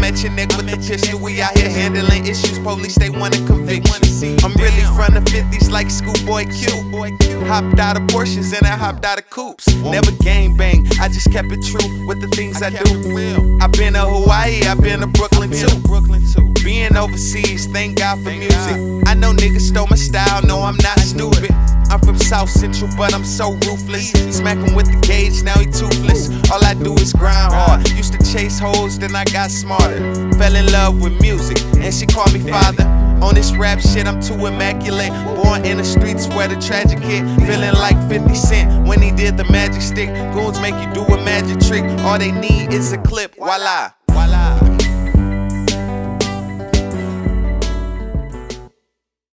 at your neck with the pistol. We out here handling issues, police they wanna convict you. I'm really from the 50s like Schoolboy Q. Hopped out of Porsches and I hopped out of coupes. Never gang bang, I just kept it true with the things I do. I've been to Hawaii, I've been to Brooklyn too. Being overseas, thank God for music. I know niggas stole my style, no I'm not stupid. I'm from South Central, but I'm so ruthless. Smack him with the gauge, now he toothless. All I do is grind hard. Used to chase hoes, then I got smarter. Fell in love with music, and she called me father. On this rap shit, I'm too immaculate. Born in the streets where the tragic hit. Feeling like 50 Cent when he did the magic stick. Goons make you do a magic trick. All they need is a clip, voila.